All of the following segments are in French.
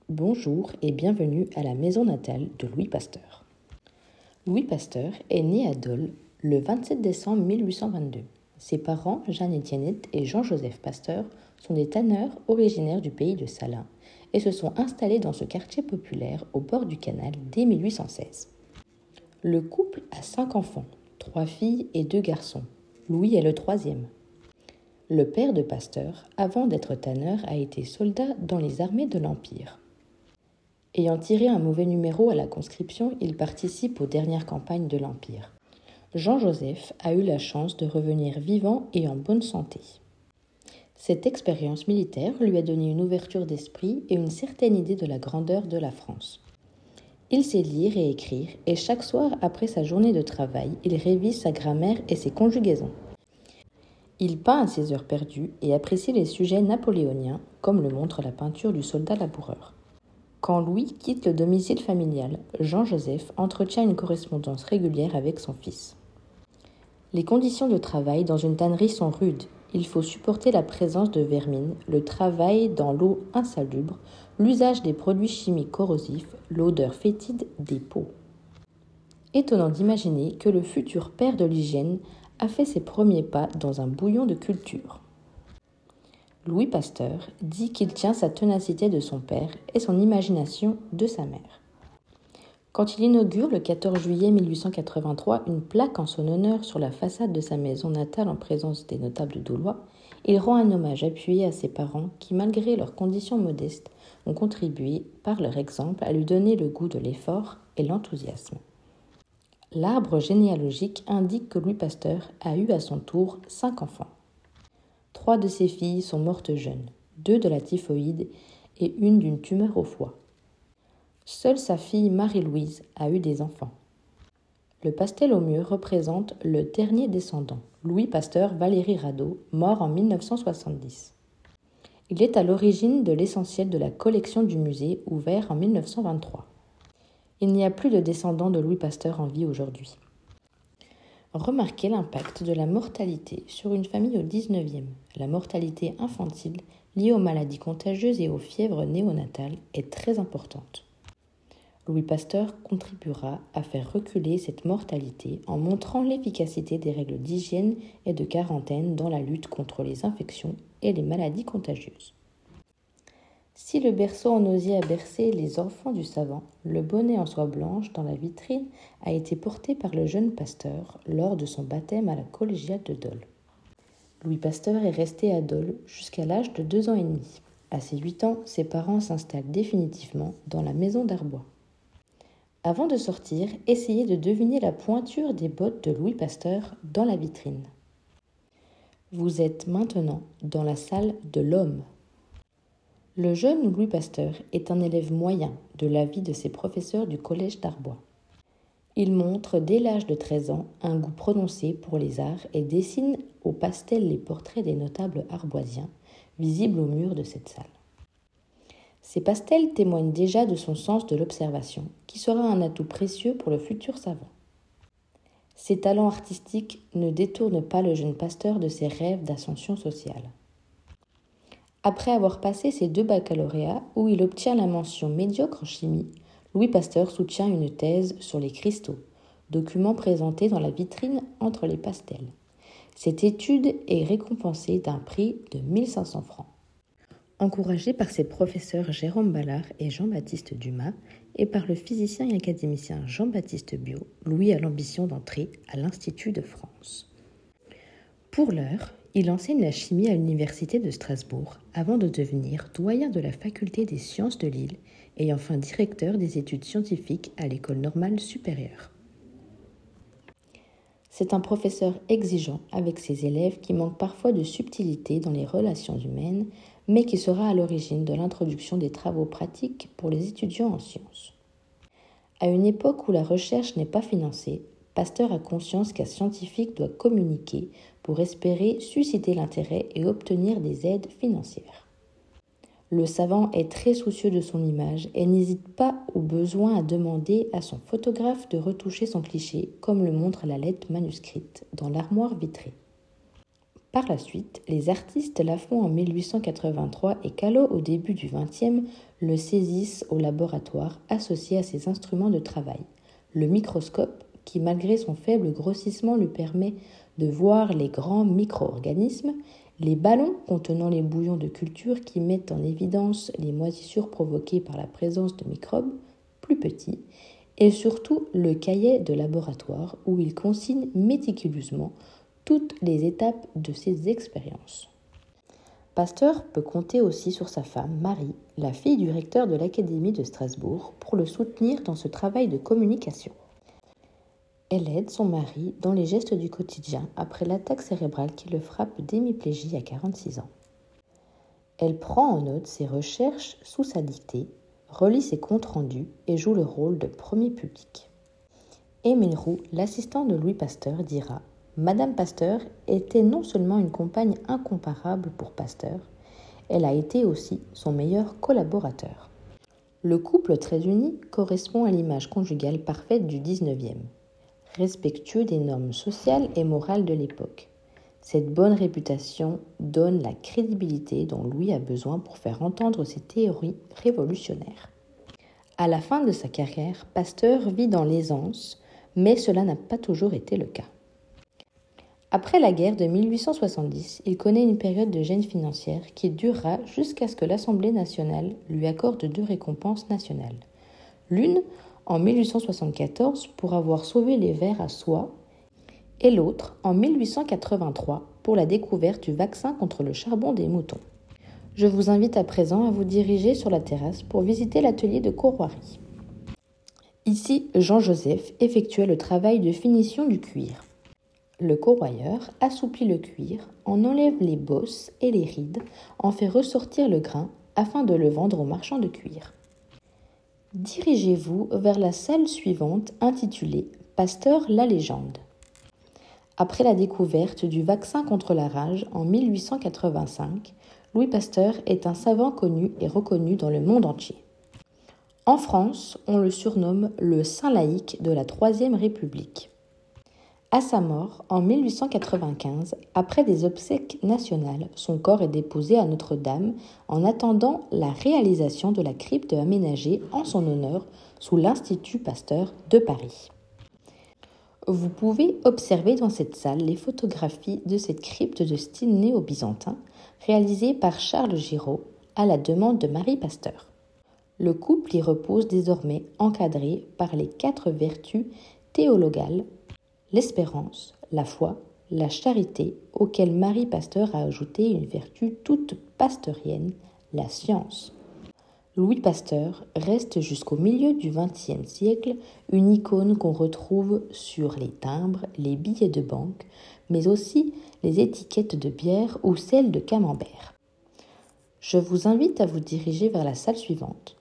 Bonjour et bienvenue à la maison natale de Louis Pasteur. Louis Pasteur est né à Dole le 27 décembre 1822. Ses parents, Jeanne-Étiennette et Jean-Joseph Pasteur, sont des tanneurs originaires du pays de Salins et se sont installés dans ce quartier populaire au bord du canal dès 1816. Le couple a 5 enfants, 3 filles et 2 garçons. Louis est le troisième. Le père de Pasteur, avant d'être tanneur, a été soldat dans les armées de l'Empire. Ayant tiré un mauvais numéro à la conscription, il participe aux dernières campagnes de l'Empire. Jean-Joseph a eu la chance de revenir vivant et en bonne santé. Cette expérience militaire lui a donné une ouverture d'esprit et une certaine idée de la grandeur de la France. Il sait lire et écrire et chaque soir après sa journée de travail, il révise sa grammaire et ses conjugaisons. Il peint à ses heures perdues et apprécie les sujets napoléoniens, comme le montre la peinture du soldat laboureur. Quand Louis quitte le domicile familial, Jean-Joseph entretient une correspondance régulière avec son fils. Les conditions de travail dans une tannerie sont rudes. Il faut supporter la présence de vermine, le travail dans l'eau insalubre, l'usage des produits chimiques corrosifs, l'odeur fétide des peaux. Étonnant d'imaginer que le futur père de l'hygiène a fait ses premiers pas dans un bouillon de culture. Louis Pasteur dit qu'il tient sa ténacité de son père et son imagination de sa mère. Quand il inaugure le 14 juillet 1883 une plaque en son honneur sur la façade de sa maison natale en présence des notables daulois, il rend un hommage appuyé à ses parents qui, malgré leurs conditions modestes, ont contribué, par leur exemple, à lui donner le goût de l'effort et l'enthousiasme. L'arbre généalogique indique que Louis Pasteur a eu à son tour 5 enfants. 3 de ses filles sont mortes jeunes, 2 de la typhoïde et une d'une tumeur au foie. Seule sa fille Marie-Louise a eu des enfants. Le pastel au mur représente le dernier descendant, Louis Pasteur Valéry Radaud, mort en 1970. Il est à l'origine de l'essentiel de la collection du musée, ouvert en 1923. Il n'y a plus de descendants de Louis Pasteur en vie aujourd'hui. Remarquez l'impact de la mortalité sur une famille au XIXe. La mortalité infantile liée aux maladies contagieuses et aux fièvres néonatales est très importante. Louis Pasteur contribuera à faire reculer cette mortalité en montrant l'efficacité des règles d'hygiène et de quarantaine dans la lutte contre les infections et les maladies contagieuses. Si le berceau en osier a bercé les enfants du savant, le bonnet en soie blanche dans la vitrine a été porté par le jeune Pasteur lors de son baptême à la collégiale de Dole. Louis Pasteur est resté à Dole jusqu'à l'âge de 2 ans et demi. À ses 8 ans, ses parents s'installent définitivement dans la maison d'Arbois. Avant de sortir, essayez de deviner la pointure des bottes de Louis Pasteur dans la vitrine. Vous êtes maintenant dans la salle de l'homme. Le jeune Louis Pasteur est un élève moyen de l'avis de ses professeurs du collège d'Arbois. Il montre dès l'âge de 13 ans un goût prononcé pour les arts et dessine au pastel les portraits des notables arboisiens, visibles au mur de cette salle. Ces pastels témoignent déjà de son sens de l'observation, qui sera un atout précieux pour le futur savant. Ses talents artistiques ne détournent pas le jeune Pasteur de ses rêves d'ascension sociale. Après avoir passé ses 2 baccalauréats, où il obtient la mention médiocre en chimie, Louis Pasteur soutient une thèse sur les cristaux, document présenté dans la vitrine entre les pastels. Cette étude est récompensée d'un prix de 1500 francs. Encouragé par ses professeurs Jérôme Ballard et Jean-Baptiste Dumas, et par le physicien et académicien Jean-Baptiste Biot, Louis a l'ambition d'entrer à l'Institut de France. Pour l'heure, il enseigne la chimie à l'université de Strasbourg avant de devenir doyen de la faculté des sciences de Lille et enfin directeur des études scientifiques à l'école normale supérieure. C'est un professeur exigeant avec ses élèves qui manque parfois de subtilité dans les relations humaines, mais qui sera à l'origine de l'introduction des travaux pratiques pour les étudiants en sciences. À une époque où la recherche n'est pas financée, Pasteur a conscience qu'un scientifique doit communiquer pour espérer susciter l'intérêt et obtenir des aides financières. Le savant est très soucieux de son image et n'hésite pas au besoin à demander à son photographe de retoucher son cliché, comme le montre la lettre manuscrite dans l'armoire vitrée. Par la suite, les artistes Lafont en 1883 et Callot au début du XXe le saisissent au laboratoire associé à ses instruments de travail. Le microscope, qui malgré son faible grossissement lui permet de voir les grands micro-organismes, les ballons contenant les bouillons de culture qui mettent en évidence les moisissures provoquées par la présence de microbes plus petits, et surtout le cahier de laboratoire où il consigne méticuleusement toutes les étapes de ses expériences. Pasteur peut compter aussi sur sa femme, Marie, la fille du recteur de l'Académie de Strasbourg, pour le soutenir dans ce travail de communication. Elle aide son mari dans les gestes du quotidien après l'attaque cérébrale qui le frappe d'hémiplégie à 46 ans. Elle prend en note ses recherches sous sa dictée, relit ses comptes rendus et joue le rôle de premier public. Émile Roux, l'assistant de Louis Pasteur, dira « Madame Pasteur était non seulement une compagne incomparable pour Pasteur, elle a été aussi son meilleur collaborateur. » Le couple très uni correspond à l'image conjugale parfaite du XIXe, respectueux des normes sociales et morales de l'époque. Cette bonne réputation donne la crédibilité dont Louis a besoin pour faire entendre ses théories révolutionnaires. À la fin de sa carrière, Pasteur vit dans l'aisance, mais cela n'a pas toujours été le cas. Après la guerre de 1870, il connaît une période de gêne financière qui durera jusqu'à ce que l'Assemblée nationale lui accorde 2 récompenses nationales. L'une en 1874 pour avoir sauvé les vers à soie et l'autre en 1883 pour la découverte du vaccin contre le charbon des moutons. Je vous invite à présent à vous diriger sur la terrasse pour visiter l'atelier de Courroirie. Ici, Jean-Joseph effectuait le travail de finition du cuir. Le corroyeur assouplit le cuir, en enlève les bosses et les rides, en fait ressortir le grain afin de le vendre aux marchands de cuir. Dirigez-vous vers la salle suivante intitulée « Pasteur la légende ». Après la découverte du vaccin contre la rage en 1885, Louis Pasteur est un savant connu et reconnu dans le monde entier. En France, on le surnomme le saint laïque de la Troisième République. À sa mort, en 1895, après des obsèques nationales, son corps est déposé à Notre-Dame en attendant la réalisation de la crypte aménagée en son honneur sous l'Institut Pasteur de Paris. Vous pouvez observer dans cette salle les photographies de cette crypte de style néo-byzantin réalisée par Charles Giraud à la demande de Marie Pasteur. Le couple y repose désormais encadré par les 4 vertus théologales, l'espérance, la foi, la charité, auquel Marie Pasteur a ajouté une vertu toute pasteurienne, la science. Louis Pasteur reste jusqu'au milieu du XXe siècle une icône qu'on retrouve sur les timbres, les billets de banque, mais aussi les étiquettes de bière ou celles de camembert. Je vous invite à vous diriger vers la salle suivante.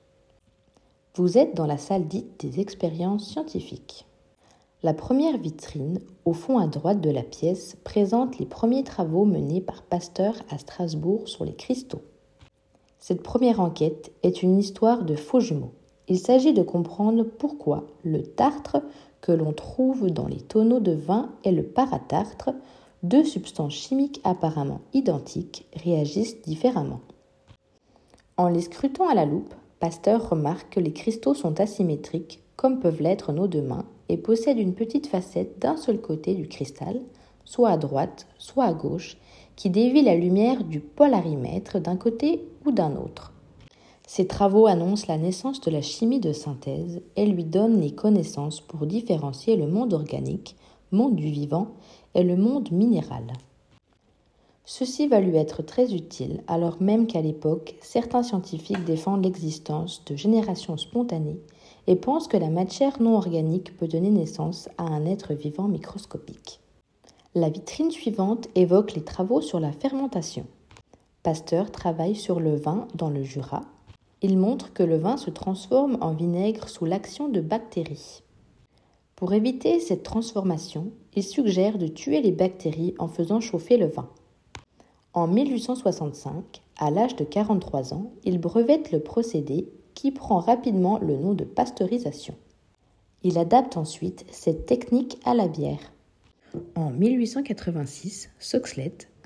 Vous êtes dans la salle dite des expériences scientifiques. La première vitrine, au fond à droite de la pièce, présente les premiers travaux menés par Pasteur à Strasbourg sur les cristaux. Cette première enquête est une histoire de faux jumeaux. Il s'agit de comprendre pourquoi le tartre que l'on trouve dans les tonneaux de vin et le paratartre, 2 substances chimiques apparemment identiques, réagissent différemment. En les scrutant à la loupe, Pasteur remarque que les cristaux sont asymétriques, comme peuvent l'être nos 2 mains, et possèdent une petite facette d'un seul côté du cristal, soit à droite, soit à gauche, qui dévie la lumière du polarimètre d'un côté ou d'un autre. Ces travaux annoncent la naissance de la chimie de synthèse et lui donnent les connaissances pour différencier le monde organique, monde du vivant, et le monde minéral. Ceci va lui être très utile, alors même qu'à l'époque, certains scientifiques défendent l'existence de génération spontanée et pensent que la matière non organique peut donner naissance à un être vivant microscopique. La vitrine suivante évoque les travaux sur la fermentation. Pasteur travaille sur le vin dans le Jura. Il montre que le vin se transforme en vinaigre sous l'action de bactéries. Pour éviter cette transformation, il suggère de tuer les bactéries en faisant chauffer le vin. En 1865, à l'âge de 43 ans, il brevette le procédé qui prend rapidement le nom de pasteurisation. Il adapte ensuite cette technique à la bière. En 1886, Soxhlet,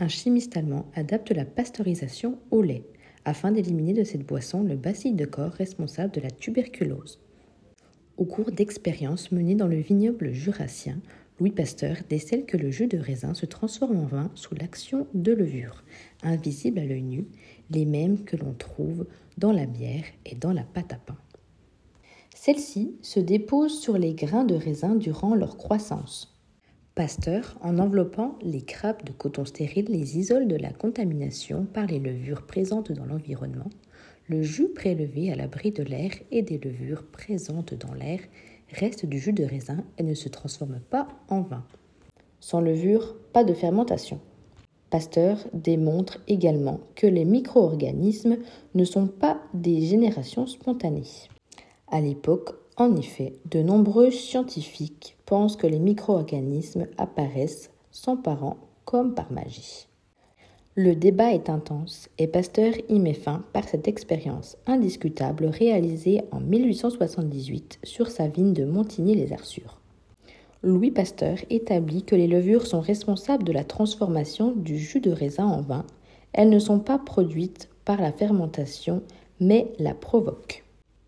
un chimiste allemand adapte la pasteurisation au lait, afin d'éliminer de cette boisson le bacille de corps responsable de la tuberculose. Au cours d'expériences menées dans le vignoble jurassien, Louis Pasteur décèle que le jus de raisin se transforme en vin sous l'action de levures, invisibles à l'œil nu, les mêmes que l'on trouve dans la bière et dans la pâte à pain. Celles-ci se déposent sur les grains de raisin durant leur croissance. Pasteur, en enveloppant les grappes de coton stérile, les isole de la contamination par les levures présentes dans l'environnement. Le jus prélevé à l'abri de l'air et des levures présentes dans l'air reste du jus de raisin et ne se transforme pas en vin. Sans levure, pas de fermentation. Pasteur démontre également que les micro-organismes ne sont pas des générations spontanées. À l'époque, en effet, de nombreux scientifiques pensent que les micro-organismes apparaissent sans parents comme par magie. Le débat est intense et Pasteur y met fin par cette expérience indiscutable réalisée en 1878 sur sa vigne de Montigny-les-Arçures. Louis Pasteur établit que les levures sont responsables de la transformation du jus de raisin en vin. Elles ne sont pas produites par la fermentation, mais la provoquent.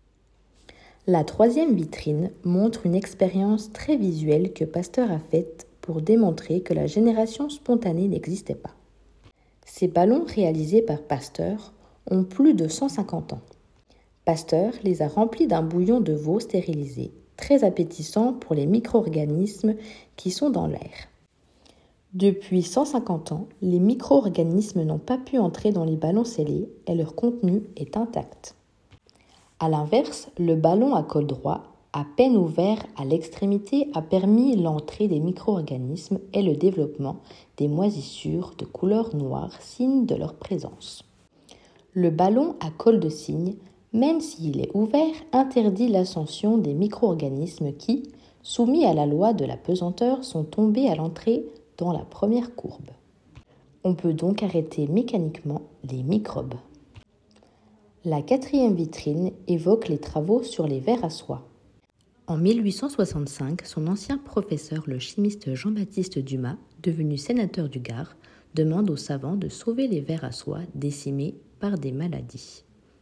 La troisième vitrine montre une expérience très visuelle que Pasteur a faite pour démontrer que la génération spontanée n'existait pas. Ces ballons réalisés par Pasteur ont plus de 150 ans. Pasteur les a remplis d'un bouillon de veau stérilisé, très appétissant pour les micro-organismes qui sont dans l'air. Depuis 150 ans, les micro-organismes n'ont pas pu entrer dans les ballons scellés et leur contenu est intact. A l'inverse, le ballon à col droit, à peine ouvert à l'extrémité, a permis l'entrée des micro-organismes et le développement des moisissures de couleur noire, signe de leur présence. Le ballon à col de cygne, même s'il est ouvert, interdit l'ascension des micro-organismes qui, soumis à la loi de la pesanteur, sont tombés à l'entrée dans la première courbe. On peut donc arrêter mécaniquement les microbes. La quatrième vitrine évoque les travaux sur les vers à soie. En 1865, son ancien professeur, le chimiste Jean-Baptiste Dumas, devenu sénateur du Gard, demande aux savants de sauver les vers à soie décimés par des maladies.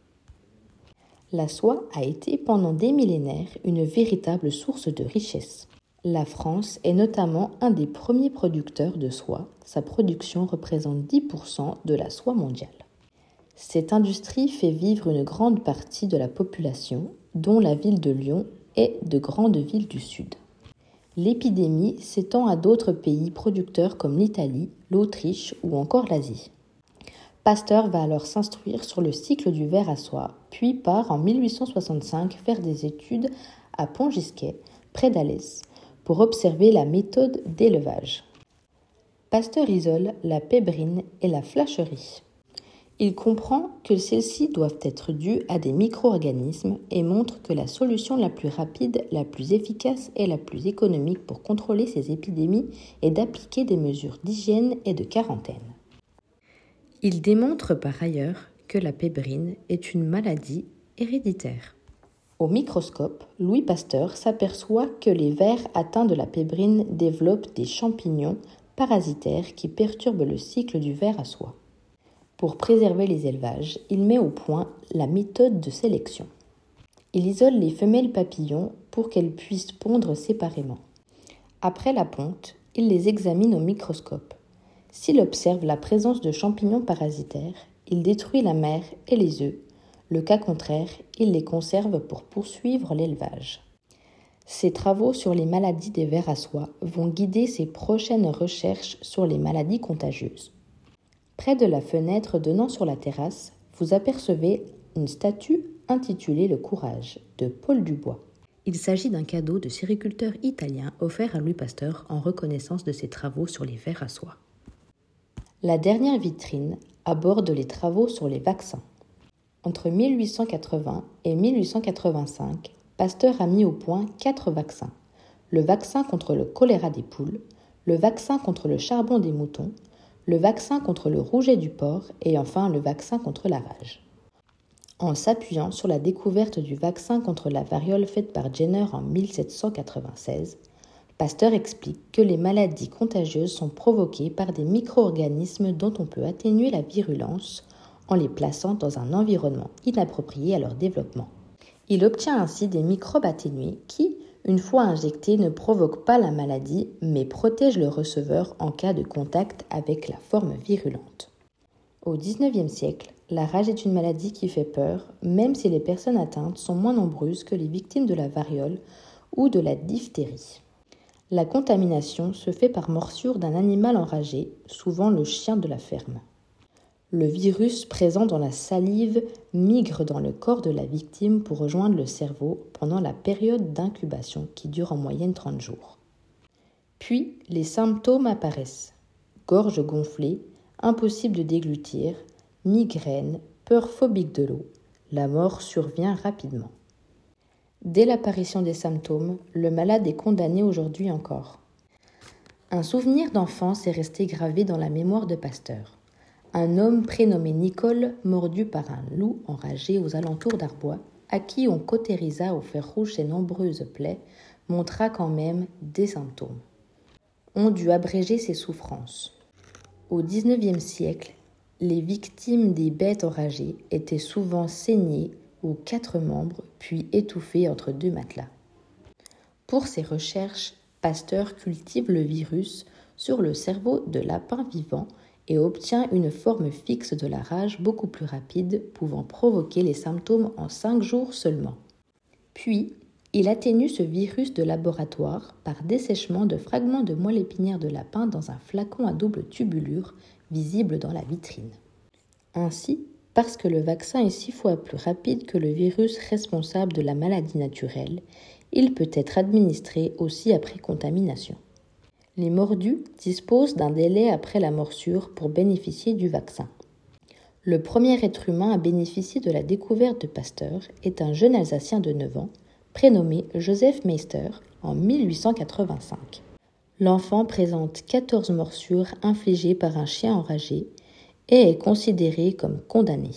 La soie a été pendant des millénaires une véritable source de richesse. La France est notamment un des premiers producteurs de soie. Sa production représente 10% de la soie mondiale. Cette industrie fait vivre une grande partie de la population, dont la ville de Lyon et de grandes villes du Sud. L'épidémie s'étend à d'autres pays producteurs comme l'Italie, l'Autriche ou encore l'Asie. Pasteur va alors s'instruire sur le cycle du ver à soie, puis part en 1865 faire des études à Pont-Gisquet, près d'Alès, pour observer la méthode d'élevage. Pasteur isole la pébrine et la flacherie. Il comprend que celles-ci doivent être dues à des micro-organismes et montre que la solution la plus rapide, la plus efficace et la plus économique pour contrôler ces épidémies est d'appliquer des mesures d'hygiène et de quarantaine. Il démontre par ailleurs que la pébrine est une maladie héréditaire. Au microscope, Louis Pasteur s'aperçoit que les vers atteints de la pébrine développent des champignons parasitaires qui perturbent le cycle du ver à soie. Pour préserver les élevages, il met au point la méthode de sélection. Il isole les femelles papillons pour qu'elles puissent pondre séparément. Après la ponte, il les examine au microscope. S'il observe la présence de champignons parasitaires, il détruit la mère et les œufs. Le cas contraire, il les conserve pour poursuivre l'élevage. Ses travaux sur les maladies des vers à soie vont guider ses prochaines recherches sur les maladies contagieuses. Près de la fenêtre donnant sur la terrasse, vous apercevez une statue intitulée « Le courage » de Paul Dubois. Il s'agit d'un cadeau de sériculteur italien offert à Louis Pasteur en reconnaissance de ses travaux sur les vers à soie. La dernière vitrine aborde les travaux sur les vaccins. Entre 1880 et 1885, Pasteur a mis au point 4 vaccins. Le vaccin contre le choléra des poules, le vaccin contre le charbon des moutons, le vaccin contre le rouget du porc et enfin le vaccin contre la rage. En s'appuyant sur la découverte du vaccin contre la variole faite par Jenner en 1796, Pasteur explique que les maladies contagieuses sont provoquées par des micro-organismes dont on peut atténuer la virulence en les plaçant dans un environnement inapproprié à leur développement. Il obtient ainsi des microbes atténués qui, une fois injectés, ne provoquent pas la maladie mais protègent le receveur en cas de contact avec la forme virulente. Au XIXe siècle, la rage est une maladie qui fait peur, même si les personnes atteintes sont moins nombreuses que les victimes de la variole ou de la diphtérie. La contamination se fait par morsure d'un animal enragé, souvent le chien de la ferme. Le virus présent dans la salive migre dans le corps de la victime pour rejoindre le cerveau pendant la période d'incubation qui dure en moyenne 30 jours. Puis, les symptômes apparaissent. Gorge gonflée, impossible de déglutir, migraine, peur phobique de l'eau. La mort survient rapidement. Dès l'apparition des symptômes, le malade est condamné aujourd'hui encore. Un souvenir d'enfance est resté gravé dans la mémoire de Pasteur. Un homme prénommé Nicole, mordu par un loup enragé aux alentours d'Arbois, à qui on cautérisa au fer rouge ses nombreuses plaies, montra quand même des symptômes. On dut abréger ses souffrances. Au XIXe siècle, les victimes des bêtes enragées étaient souvent saignées aux 4 membres, puis étouffées entre 2 matelas. Pour ses recherches, Pasteur cultive le virus sur le cerveau de lapins vivants et obtient une forme fixe de la rage beaucoup plus rapide, pouvant provoquer les symptômes en 5 jours seulement. Puis, il atténue ce virus de laboratoire par dessèchement de fragments de moelle épinière de lapin dans un flacon à double tubulure visible dans la vitrine. Ainsi, parce que le vaccin est 6 fois plus rapide que le virus responsable de la maladie naturelle, il peut être administré aussi après contamination. Les mordus disposent d'un délai après la morsure pour bénéficier du vaccin. Le premier être humain à bénéficier de la découverte de Pasteur est un jeune Alsacien de 9 ans, prénommé Joseph Meister, en 1885. L'enfant présente 14 morsures infligées par un chien enragé et est considéré comme condamné.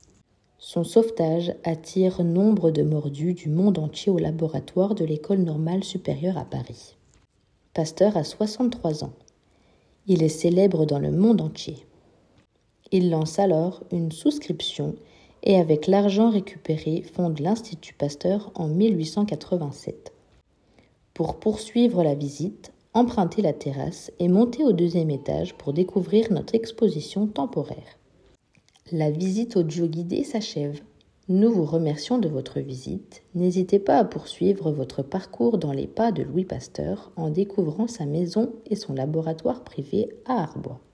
Son sauvetage attire nombre de mordus du monde entier au laboratoire de l'École normale supérieure à Paris. Pasteur a 63 ans. Il est célèbre dans le monde entier. Il lance alors une souscription et avec l'argent récupéré fonde l'Institut Pasteur en 1887. Pour poursuivre la visite, empruntez la terrasse et montez au 2e étage pour découvrir notre exposition temporaire. La visite audio guidée s'achève. Nous vous remercions de votre visite. N'hésitez pas à poursuivre votre parcours dans les pas de Louis Pasteur en découvrant sa maison et son laboratoire privé à Arbois.